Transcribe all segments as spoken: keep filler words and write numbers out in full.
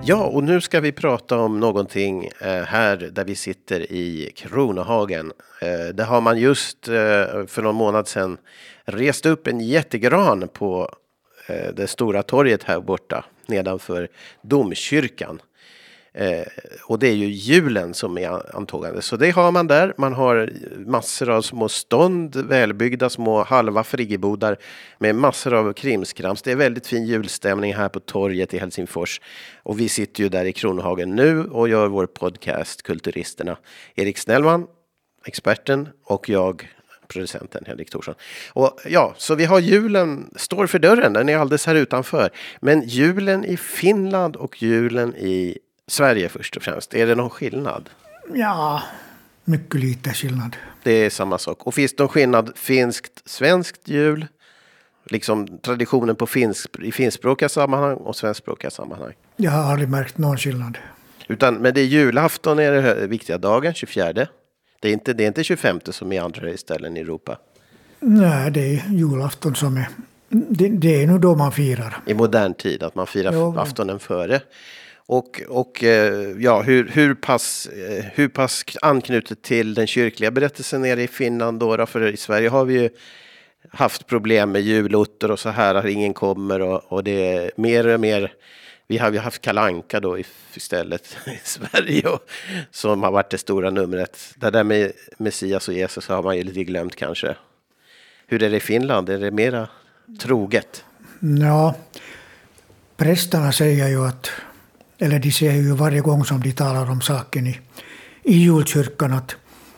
Ja, och nu ska vi prata om någonting eh, här där vi sitter i Kronohagen. Eh, där har man just eh, för någon månad sedan rest upp en jättegran på eh, det stora torget här borta nedanför domkyrkan. Eh, och det är ju julen som är antågande. Så det har man där. Man har massor av små stånd, välbyggda små halva friggebodar med massor av krimskrams. Det är väldigt fin julstämning här på torget i Helsingfors. Och vi sitter ju där i Kronohagen nu och gör vår podcast Kulturisterna. Erik Snellman, experten, och jag, producenten Henrik Thorsson. Och ja, så vi har julen står för dörren. Den är alldeles här utanför. Men julen i Finland och julen i Sverige först och främst. Är det någon skillnad? Ja, mycket lite skillnad. Det är samma sak. Och finns det någon skillnad finskt, svenskt jul? Liksom traditionen på finsk, i finskspråkiga sammanhang och svenskspråkiga sammanhang? Jag har aldrig märkt någon skillnad. Utan, men det är julafton är det viktiga dagen, tjugofjärde. Det är inte, det är inte tjugofemte som i andra ställen i Europa. Nej, det är julafton som är... Det, det är nog då man firar. I modern tid, att man firar Jo. aftonen före. Och, och ja, hur, hur, pass, hur pass anknutet till den kyrkliga berättelsen nere i Finland då, då? För i Sverige har vi ju haft problem med julotter och så här, att ingen kommer och, och det är mer och mer. Vi har ju haft Kalle Anka då istället i Sverige och, som har varit det stora numret. Det där med Messias och Jesus har man ju lite glömt kanske. Hur är det i Finland? Är det mera troget? Ja, prästerna säger ju att, eller de säger ju varje gång som de talar om saken i, i julkyrkan att,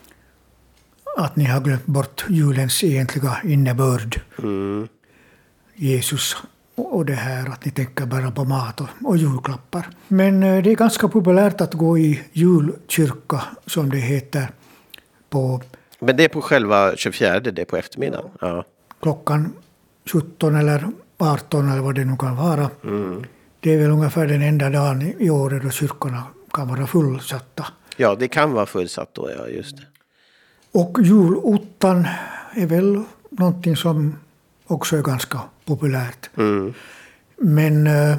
att ni har glömt bort julens egentliga innebörd. Mm. Jesus och det här att ni tänker bara på mat och, och julklappar. Men eh, det är ganska populärt att gå i julkyrka som det heter på... Men det är på själva tjugofjärde, det är på eftermiddagen. Ja. Klockan sjutton eller arton eller vad det nu kan vara. Mm. Det är väl ungefär den enda dagen i året då kyrkorna kan vara fullsatta. Ja, det kan vara fullsatt då, ja, just det. Och julottan är väl någonting som också är ganska populärt. Mm. Men eh,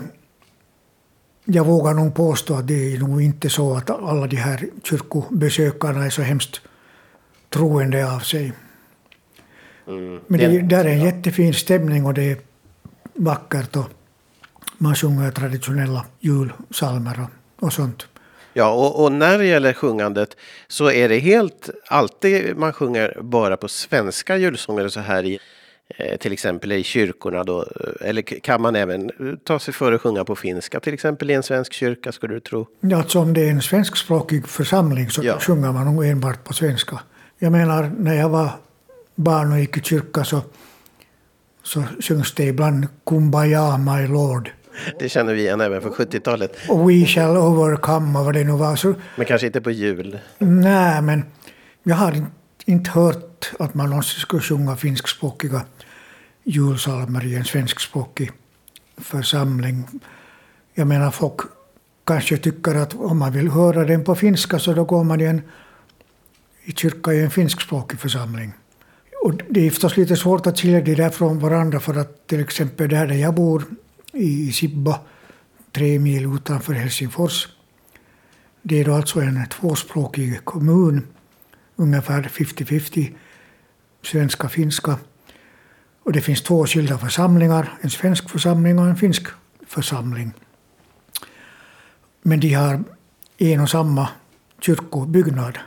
jag vågar nog påstå att det är nog inte så att alla de här kyrkobesökarna är så hemskt troende av sig. Mm. Men det, där är en jättefin stämning och det är vackert och man sjunger traditionella julsalmer och, och sånt. Ja, och, och när det gäller sjungandet så är det helt alltid man sjunger bara på svenska julsånger så här i eh, till exempel i kyrkorna då, eller kan man även ta sig för att sjunga på finska till exempel i en svensk kyrka, skulle du tro? Ja, alltså om det är en svenskspråkig församling så ja. sjunger man nog enbart på svenska. Jag menar, när jag var barn och gick i kyrka så, så sjungs det ibland Kumbaya, my lord. Det känner vi igen även från sjuttiotalet. Och We shall overcome och vad det nu var. Så, men kanske inte på jul. Nej, men jag har inte, inte hört att man någonsin skulle sjunga finskspråkiga julsalmer i en svenskspråkig församling. Jag menar, folk kanske tycker att om man vill höra den på finska så då går man i en i kyrka i en finskspråkig församling. Och det är förstås lite svårt att skilja det där från varandra för att till exempel där, där jag bor i Sibba, tre mil utanför Helsingfors. Det är då alltså en tvåspråkig kommun, ungefär femtio femtio svenska finska. Och det finns två skilda församlingar, en svensk församling och en finsk församling. Men de har en och samma kyrkobyggnad.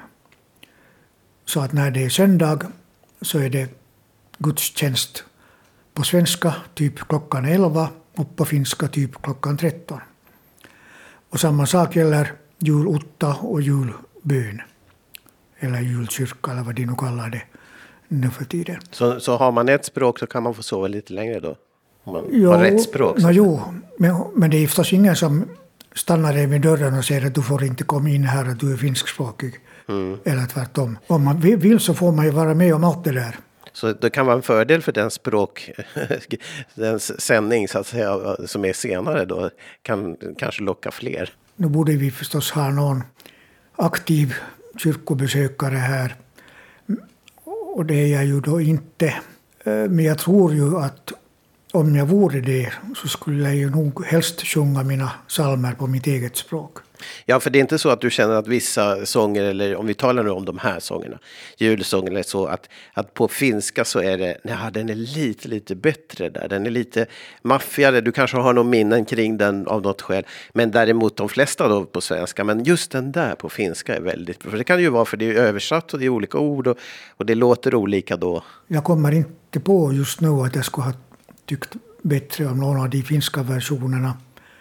Så att när det är söndag så är det gudstjänst på svenska typ klockan elva och på finska typ klockan tretton. Och samma sak gäller julotta och julbön. Eller julkyrka eller vad de nu kallar det nu för tiden. Så, så har man ett språk så kan man få sova lite längre då? Om man jo, har rätt språk? No, jo, men, men det är förstås ingen som stannar dig vid dörren och säger att du får inte komma in här att du är finskspråkig. Mm. Eller tvärtom. Om man vill så får man ju vara med om allt det där. Så det kan vara en fördel för den språk, den sändning så att säga, som är senare då, kan kanske locka fler. Nu borde vi förstås ha någon aktiv kyrkobesökare här. Och det är jag ju då inte. Men jag tror ju att om jag vore det så skulle jag ju nog helst sjunga mina psalmer på mitt eget språk. Ja, för det är inte så att du känner att vissa sånger, eller om vi talar nu om de här sångerna, julsånger eller så, att, att på finska så är det, nej, den är lite, lite bättre där. Den är lite maffigare, du kanske har någon minnen kring den av något skäl. Men däremot de flesta då på svenska, men just den där på finska är väldigt bra. För det kan ju vara för det är översatt och det är olika ord och, och det låter olika då. Jag kommer inte på just nu att jag skulle ha tyckt bättre om någon av de finska versionerna.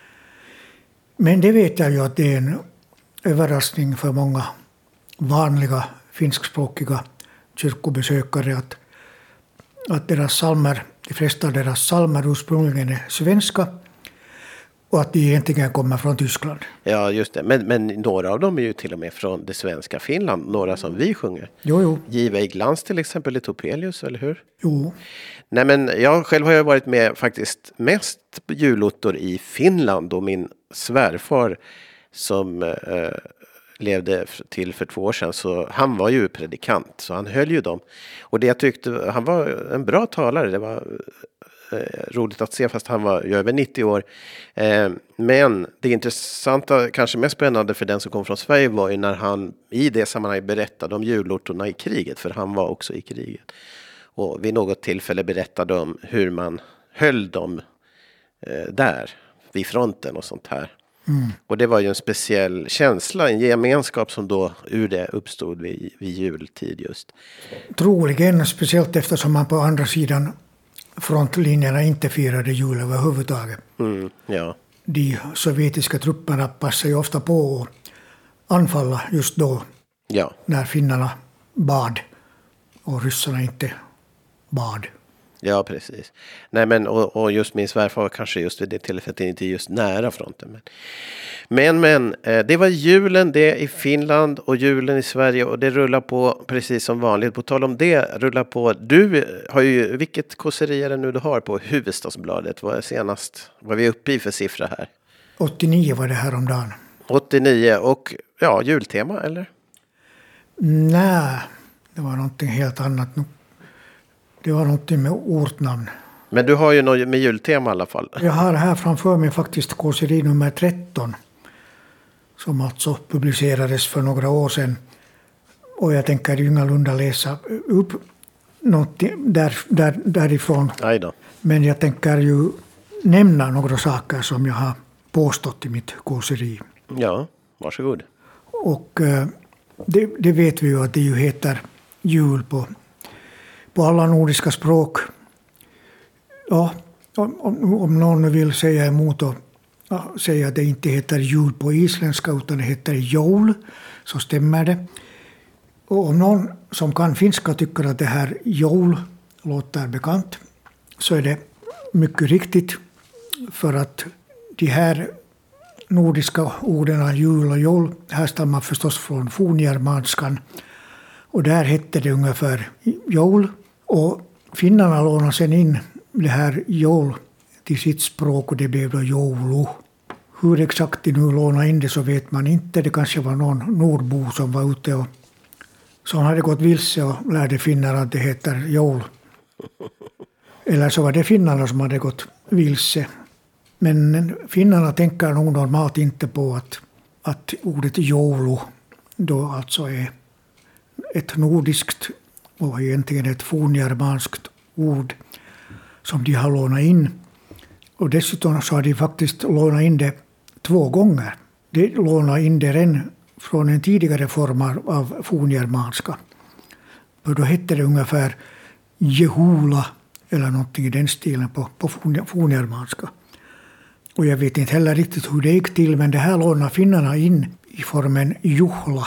Men det vet jag ju att det är en överraskning för många vanliga finskspråkiga kyrkobesökare att, att deras psalmer, de flesta av deras psalmer ursprungligen är svenska och att de egentligen kommer från Tyskland. Ja, just det. Men, men några av dem är ju till och med från det svenska Finland, några som vi sjunger. Jo, jo. Giva i glans till exempel i Topelius, eller hur? Jo. Nej, men jag själv har ju varit med faktiskt mest på julottor i Finland, och min svärfar som eh, levde till för två år sedan, så han var ju predikant, så han höll ju dem. Och det jag tyckte, han var en bra talare, det var eh, roligt att se, fast han var ju över nittio år. Eh, men det intressanta, kanske mest spännande för den som kom från Sverige, var ju när han i det sammanhanget berättade om julottorna i kriget, för han var också i kriget. Och vid något tillfälle berättade om hur man höll dem eh, där, vid fronten och sånt här. Mm. Och det var ju en speciell känsla, en gemenskap som då ur det uppstod vid, vid jultid just. Troligen, speciellt eftersom man på andra sidan frontlinjerna inte firade jul överhuvudtaget. Mm, ja. De sovjetiska trupperna passade ju ofta på att anfalla just då, ja. När finnarna bad och ryssarna inte bad. Ja, precis. Nej, men, och, och just min svärfar var kanske just vid det tillfället inte just nära fronten. Men, men, men eh, det var julen det i Finland och julen i Sverige, och det rullar på precis som vanligt. På tal om det, rullar på. Du har ju, vilket kåseri är det nu du har på Hufvudstadsbladet? Vad är senast? Vad är vi uppe i för siffra här? åttionio var det här om dagen. åttionio, och ja, jultema eller? Nej, det var någonting helt annat nu. Det var någonting med ortnamn. Men du har ju något med jultema i alla fall. Jag har här framför mig faktiskt kåseri nummer tretton. Som alltså publicerades för några år sedan. Och jag tänker ju ingalunda läsa upp något där, där, därifrån. Aj då. Men jag tänker ju nämna några saker som jag har påstått i mitt kåseri. Ja, varsågod. Och det, det vet vi ju att det ju heter jul på på alla nordiska språk. Ja, om, om någon vill säga emot och ja, säga att det inte heter jul på isländska utan det heter jol, så stämmer det. Och om någon som kan finska tycker att det här jol låter bekant, så är det mycket riktigt, för att de här nordiska orden jul och jol härstammar förstås från forngermanskan. Och där hette det ungefär jol. Och finnarna lånade sen in det här jol till sitt språk och det blev då joulu. Hur exakt de nu lånade in det så vet man inte. Det kanske var någon nordbo som var ute och som hade gått vilse och lärde finnarna att det heter jol. Eller så var det finnarna som hade gått vilse. Men finnarna tänker nog normalt inte på att, att ordet joulu då alltså är ett nordiskt och egentligen ett forngermanskt ord som de har lånat in. Och dessutom så har de faktiskt lånat in det två gånger. De lånade in det redan från en tidigare form av forngermanska. För då hette det ungefär jehula eller någonting i den stilen på, på forngermanska. Och jag vet inte heller riktigt hur det gick till, men det här lånade finnarna in i formen juhla.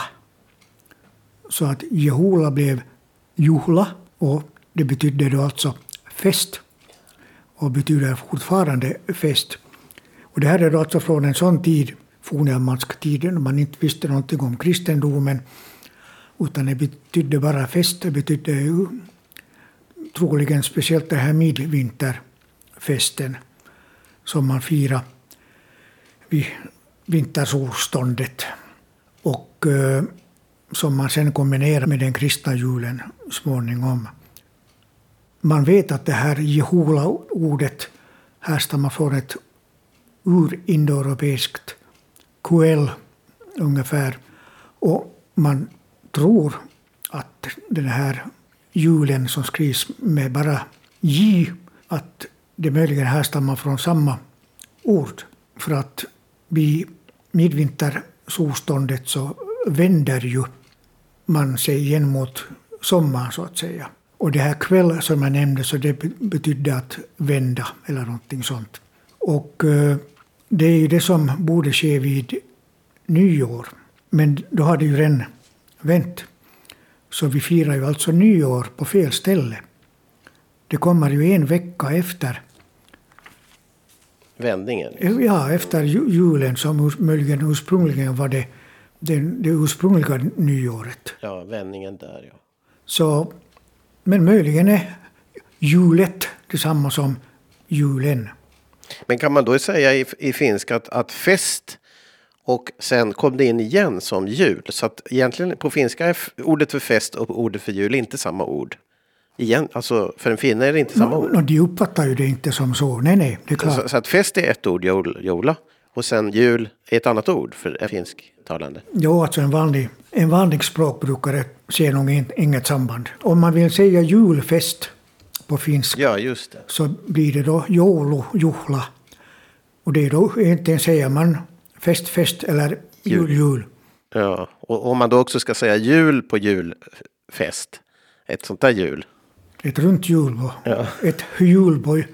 Så att jehula blev juhla och det betydde då alltså fest och betyder fortfarande fest. Och det här är då alltså från en sån tid, forngermansk tid, när man inte visste någonting om kristendomen, utan det betydde bara fest. Det betydde ju troligen speciellt det här midvinterfesten som man firar vid vintersolståndet och eh, som man sen kombinerar med den kristna julen småningom. Man vet att det här jehula-ordet härstammar från ett urindoeuropeiskt kuel ungefär. Och man tror att den här julen som skrivs med bara J, att det möjligen härstammar från samma ord. För att vid midvintersolståndet så vänder ju man sig igen mot sommaren så att säga. Och det här kväll som jag nämnde, så det betydde att vända eller någonting sånt. Och eh, det är ju det som borde ske vid nyår. Men då har det ju redan vänt. Så vi firar ju alltså nyår på fel ställe. Det kommer ju en vecka efter. Vändningen? Ja, efter julen som möjligen ursprungligen var det, det, det ursprungliga nyåret. Ja, vändningen där ja. Så, men möjligen är julet detsamma som julen. Men kan man då säga i, i finska att, att fest och sen kom det in igen som jul? Så att egentligen på finska är ordet för fest och ordet för jul inte samma ord. Igen, alltså för en finne är det inte samma no, ord. No, de uppfattar ju det inte som så. Nej, nej, det är klart. Så, så att fest är ett ord, jol, jola. Och sen jul är ett annat ord för en finsktalande. Jo, alltså en vanlig, en vanlig språkbrukare ser nog in, inget samband. Om man vill säga julfest på finska, ja, just det, så blir det då joulu, juhla. Och det är då egentligen säger man fest, fest eller jul, jul. Ja, och om man då också ska säga jul på julfest, ett sånt där jul. Ett runt julbord. Ja. Ett julbord.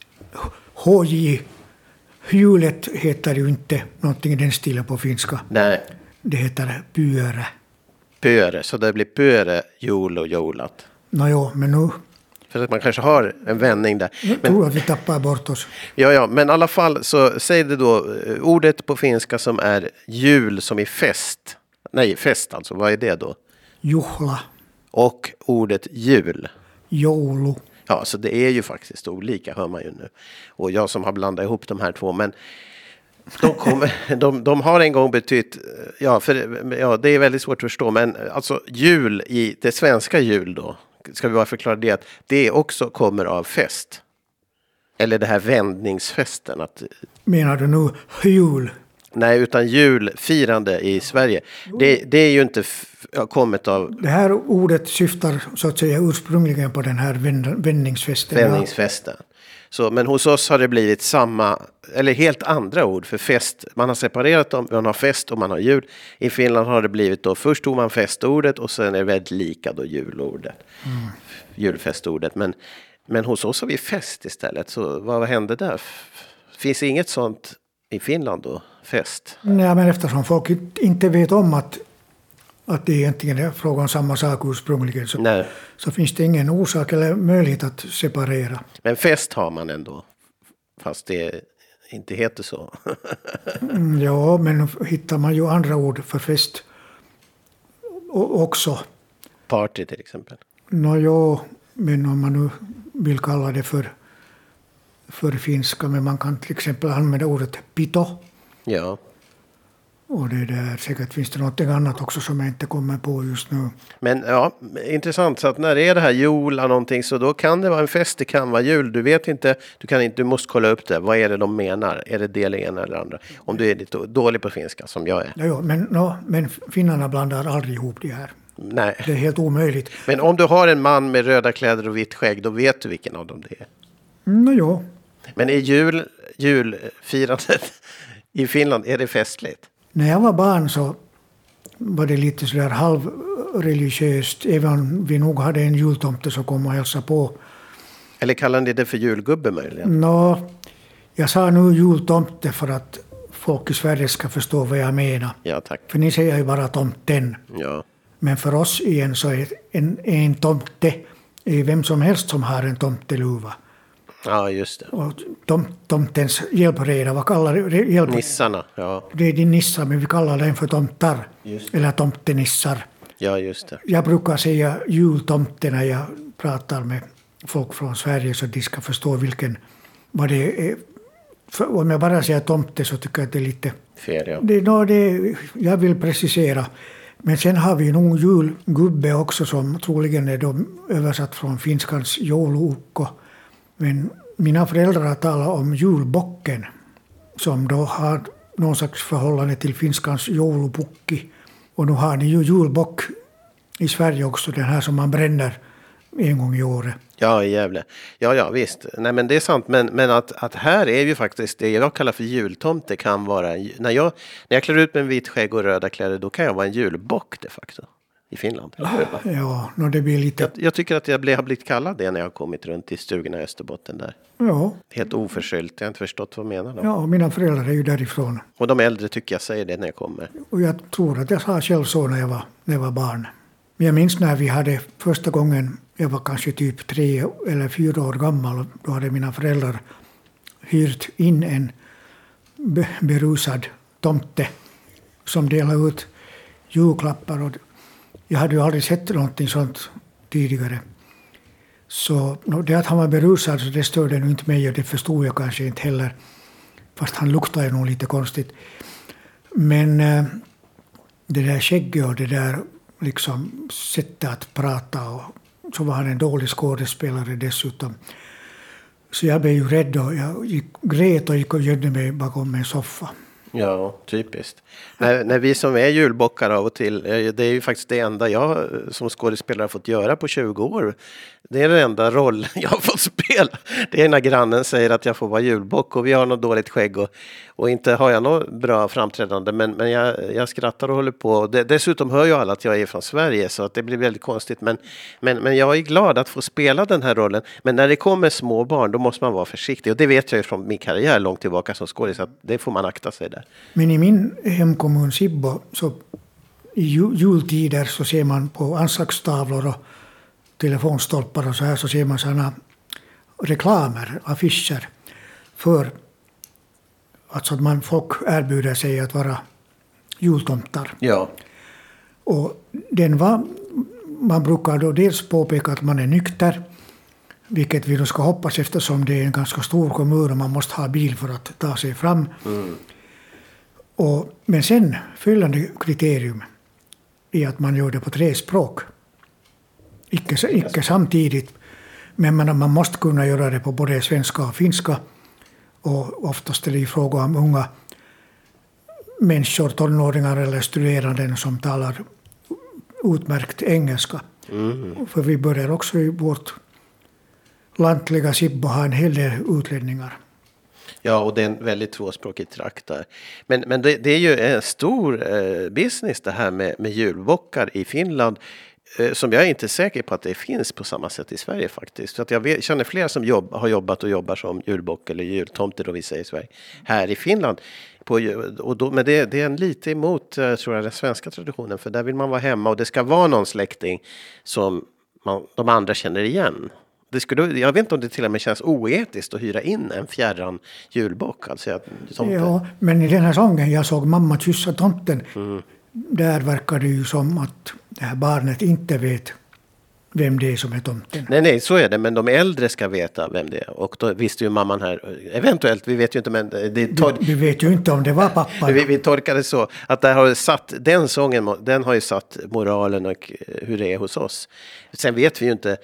H J. Hjulet heter ju inte någonting i den stilen på finska. Nej. Det heter pyörä. Pyörä, så det blir pyörä, jul och jolat. Nå jo, men nu... För att man kanske har en vändning där. Jag men, tror att vi tappar bort oss. Ja, ja, men i alla fall så säg det då ordet på finska som är jul som i fest. Nej, fest alltså. Vad är det då? Juhla. Och ordet jul. Joulu. Ja, så det är ju faktiskt olika, hör man ju nu. Och jag som har blandat ihop de här två, men de, kommer, de, de har en gång betytt, ja, för, ja, det är väldigt svårt att förstå, men alltså jul i det svenska jul då, ska vi bara förklara det, att det också kommer av fest. Eller det här vändningsfesten. Att, menar du nu jul? nej, utan julfirande i Sverige. Det, det är ju inte f- kommit av... Det här ordet syftar så att säga ursprungligen på den här vänd- vändningsfesten. Vändningsfesten. Så, men hos oss har det blivit samma, eller helt andra ord för fest. Man har separerat dem, man har fest och man har jul. I Finland har det blivit då, först tog man festordet och sen är det väldigt lika då julordet. Mm. Julfestordet. Men, men hos oss har vi fest istället. Så vad hände där? Finns inget sånt i Finland då? Fest? Nej, men eftersom folk inte vet om att, att det egentligen är frågan om samma sak ursprungligen, så, så finns det ingen orsak eller möjlighet att separera. Men fest har man ändå, fast det inte heter så. mm, ja, men hittar man ju andra ord för fest också. Party till exempel. Nå jo, men om man nu vill kalla det för, för finska, men man kan till exempel använda ordet pito. Ja. Och det där, säkert finns det något annat också som jag inte kommer på just nu. Men ja, intressant. Så att när det är det här jola någonting, så då kan det vara en fest, det kan vara jul. Du vet inte, du kan inte, du måste kolla upp det. Vad är det de menar? Är det det ena eller andra? Om du är lite dålig på finska som jag är. Ja, ja, men, no, men finnarna blandar aldrig ihop det här. Nej. Det är helt omöjligt. Men om du har en man med röda kläder och vitt skägg, då vet du vilken av dem det är. No, jo. Men är jul, julfirandet i Finland, är det festligt? När jag var barn så var det lite sådär halvreligiöst. Även om vi nog hade en jultomte som kom och hälsade på. Eller kallar ni det för julgubbe möjligen? Nå, jag sa nu jultomte för att folk i Sverige ska förstå vad jag menar. Ja, tack. För ni säger ju bara tomten. Ja. Men för oss igen så är en, en tomte är vem som helst som har en tomteluva. Ja, just det. Och tom, tomtens hjälpreda, vad kallar det? Hjälp... Nissarna, ja. Det är din nissar, men vi kallar den för tomtar. Eller tomtenissar. Ja, just det. Jag brukar säga jultomte när jag pratar med folk från Sverige, så de ska förstå vilken, vad det är. För om jag bara säger tomte så tycker jag att det är lite... fel, ja. Det, no, det, jag vill precisera. Men sen har vi nog julgubbe också, som troligen är då översatt från finskans jouluukko. Men mina föräldrar talar om julbocken som då har någon slags förhållande till finskans joulupukki. Och nu har ni ju julbock i Sverige också, den här som man bränner en gång i året. Ja, i Gävle. Ja, ja, visst. Nej, men det är sant. Men, men att, att här är ju faktiskt det jag kallar för jultomte kan vara... När jag, när jag klär ut med en vit skägg och röda kläder, då kan jag vara en julbock de facto. I Finland. Ja, när det blir lite... Jag, jag tycker att jag har blivit kallad det när jag har kommit runt i stugorna i Österbotten där. Ja. Helt oförskyllt. Jag har inte förstått vad jag menar då. Ja, mina föräldrar är ju därifrån. Och de äldre tycker jag säger det när jag kommer. Och jag tror att jag sa själv så när jag var, när jag var barn. Men jag minns när vi hade första gången, jag var kanske typ tre eller fyra år gammal, då hade mina föräldrar hyrt in en be- berusad tomte som delade ut julklappar. Och jag hade ju aldrig sett någonting sånt tidigare. Så det att han var berusad, så det störde nog inte mig och det förstod jag kanske inte heller. Fast han luktade nog lite konstigt. Men äh, det där skägget och det där liksom sättet att prata, och så var han en dålig skådespelare dessutom. Så jag blev ju rädd och jag gick, grät och gick och gömde mig bakom en soffa. Ja, typiskt. När, när vi som är julbockar av och till, det är ju faktiskt det enda jag som skådespelare har fått göra på tjugo år. Det är den enda roll jag har fått spela. Det är när grannen säger att jag får vara julbock och vi har något dåligt skägg och, och inte har jag något bra framträdande, men, men jag, jag skrattar och håller på. Det, dessutom hör ju alla att jag är från Sverige, så att det blir väldigt konstigt. Men, men, men jag är glad att få spela den här rollen. Men när det kommer små barn, då måste man vara försiktig. Och det vet jag ju från min karriär långt tillbaka som skådis, att det får man akta sig där. Men i min hemkommun Sibbo, så i jultider så ser man på anslagstavlor och telefonstolpar och så här, så ser man sådana reklamer, affischer för alltså att man, folk erbjuder sig att vara jultomtar. Ja. Och den var, man brukar då dels påpeka att man är nykter, vilket vi då ska hoppas eftersom det är en ganska stor kommun och man måste ha bil för att ta sig fram. Mm. Och, men sen följande kriterium är att man gör det på tre språk. Icke, icke samtidigt, men man, man måste kunna göra det på både svenska och finska. Och oftast är det fråga om unga människor, tonåringar eller studerande som talar utmärkt engelska. Mm. För vi börjar också i vårt lantliga Sibbo ha en hel del utlänningar. Ja, och det är en väldigt tvåspråkig trakt där. Men, men det, det är ju en stor eh, business det här med, med julbockar i Finland. Som jag är inte säker på att det finns på samma sätt i Sverige faktiskt. För att jag vet, känner flera som jobb, har jobbat och jobbar som julbock eller jultomte då vi säger i Sverige. Här i Finland. På, och då, men det, det är en lite emot tror jag, den svenska traditionen. För där vill man vara hemma och det ska vara någon släkting som man, de andra känner igen. Det skulle, jag vet inte om det till och med känns oetiskt att hyra in en fjärran julbock. Alltså jag, ja, men i den här sången jag såg mamma kyssa tomten. Mm. Där verkar det ju som att det här barnet inte vet vem det är som är tomten. Nej, nej, så är det. Men de äldre ska veta vem det är. Och då visste ju mamman här, eventuellt, vi vet ju inte, men... Det tor- vi, vi vet ju inte om det var pappa. vi, vi tolkade så, att där har satt, den sången, den har ju satt moralen och hur det är hos oss. Sen vet vi ju inte,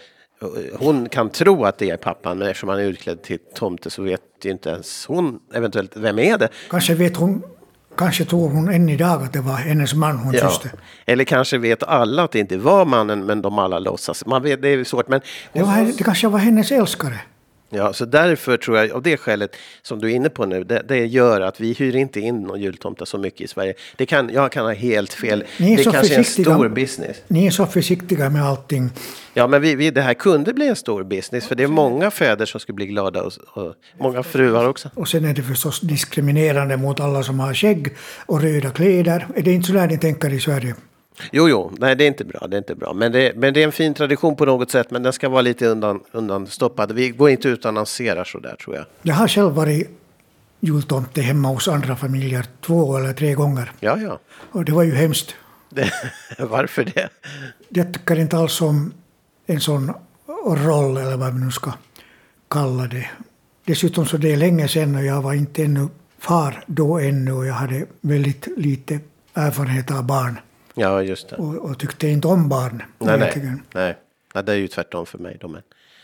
hon kan tro att det är pappan, men eftersom han är utklädd till tomte så vet ju inte ens hon eventuellt, vem är det? Kanske vet hon... Kanske tror hon än idag att det var hennes man hon ja. kysste. Eller kanske vet alla att det inte var mannen, men de alla låtsas. Man vet, det är svårt. Men det, var, det kanske var hennes älskare. Ja, så därför tror jag, av det skälet som du är inne på nu, det, det gör att vi hyr inte in någon jultomta så mycket i Sverige. Det kan, jag kan ha helt fel. Ni är det så kanske är en stor business. Ni är så försiktiga med allting. Ja, men vi, vi, det här kunde bli en stor business, för det är många fäder som skulle bli glada och, och många fruar också. Och sen är det förstås diskriminerande mot alla som har skägg och röda kläder. Är det inte så där ni tänker i Sverige? Jo, jo, nej det är inte bra, det är inte bra. Men det, men det är en fin tradition på något sätt, men den ska vara lite undan, undanstoppad. Vi går inte ut och annonserar så där, tror jag. Jag har själv varit jultomte hemma hos andra familjer två eller tre gånger. Ja, ja. Och det var ju hemskt. Det, varför det? Jag tycker inte alls om en sån roll, eller vad vi nu ska kalla det. Dessutom så det är länge sedan och jag var inte ännu far då ännu och jag hade väldigt lite erfarenhet av barn. Ja, just det. Och, och tyckte inte om barn. Nej, nej, nej. Nej, det är ju tvärtom för mig. Då, men.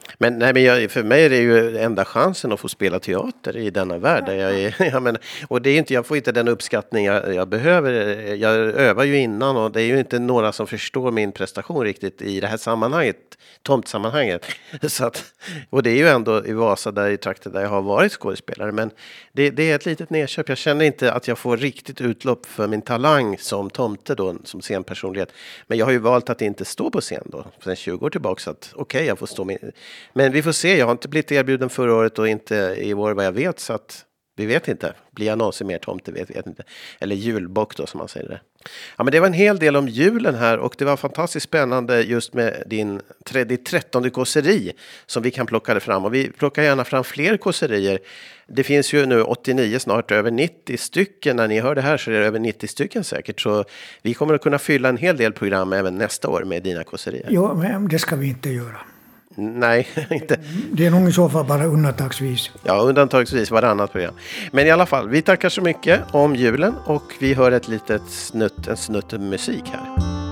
Men, nej, men jag, för mig är det ju enda chansen att få spela teater i denna värld. Där jag, är, jag, menar, och det är inte, jag får inte den uppskattning jag, jag behöver. Jag övar ju innan och det är ju inte några som förstår min prestation riktigt i det här sammanhanget. Tomtsammanhanget. Så att, och det är ju ändå i Vasa där i trakten där jag har varit skådespelare. Men det, det är ett litet nedköp. Jag känner inte att jag får riktigt utlopp för min talang som tomte då, som scenpersonlighet. Men jag har ju valt att inte stå på scen då, sen tjugo år tillbaka. Så att okej, okay, jag får stå med. Men vi får se, jag har inte blivit erbjuden förra året och inte i år vad jag vet. Så att vi vet inte. Blir jag någonsin mer tomte, vet, vet inte. Eller julbock då som man säger det. Ja, men det var en hel del om julen här och det var fantastiskt spännande just med din trettonde kåseri som vi kan plocka fram. Och vi plockar gärna fram fler kåserier. Det finns ju nu åttionio, snart över nittio stycken. När ni hör det här så är det över nittio stycken säkert. Så vi kommer att kunna fylla en hel del program även nästa år med dina kåserier. Jo, men det ska vi inte göra. Nej, inte. Det är nog i så fall bara undantagsvis. Ja, undantagsvis varannat program. Men i alla fall, vi tackar så mycket om julen och vi hör ett litet snutt, en snutt musik här.